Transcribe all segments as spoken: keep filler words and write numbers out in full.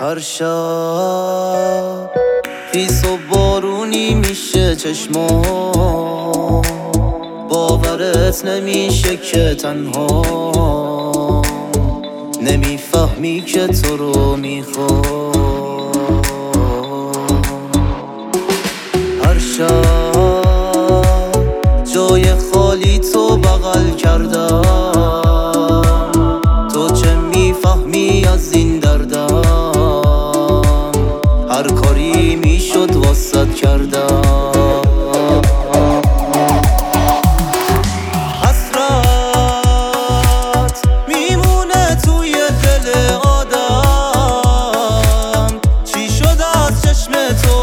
هر شب خیس و بارونی میشه چشمام، باورت نمیشه که تنها نمیفهمی که تو رو میخوام. هر شب جای خالی تو بغل کردم، تو چه میفهمی از این دردم؟ هر کاری میشد واسط کردم. حسرت میمونه توی دل آدم، چی شد از چشم تو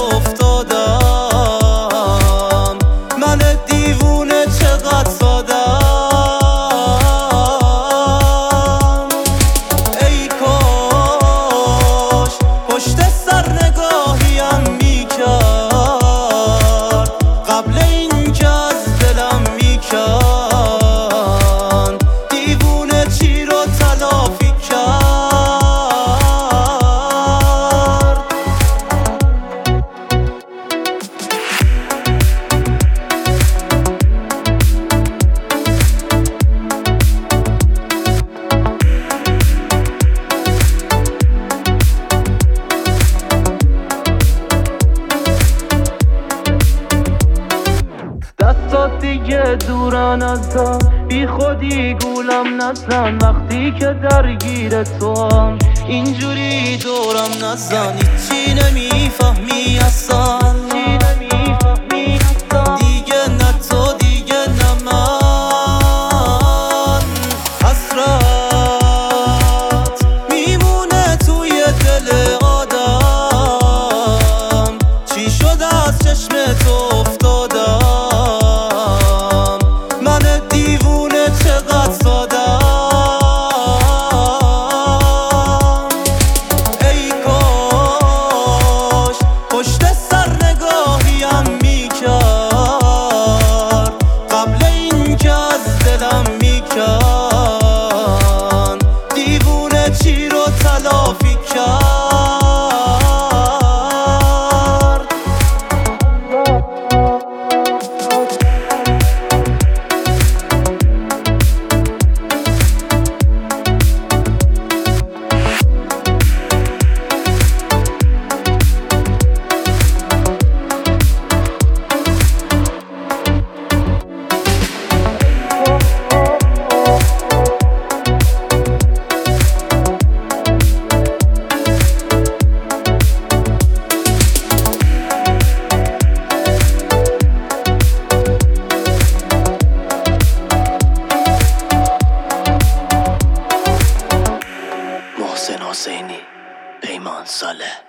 افتادم؟ من دیوونه چقدر سادم. ای کاش پشت سر نگاهیم میکرد قبل این که از دلم میکرد. دیوونه چی رو تلافی کرد؟ دستات دیگه دورن ازم، بی خودی گولم نزن وقتی که درگیر تو هم اینجوری دورم نزن. هیچی نمیفهمی اصلا، دیگه نه تو دیگه نه من. حسرت میمونه توی دل آدم، چی شد از چشم تو افتادم؟ من دیوونه چقدر سادم. ای کاش پشت سر نگاهیم میکرد قبل این که از دلم میکرد. دیوونه چی رو تلافی کرد؟ محسن حسینی، پیمان صالح.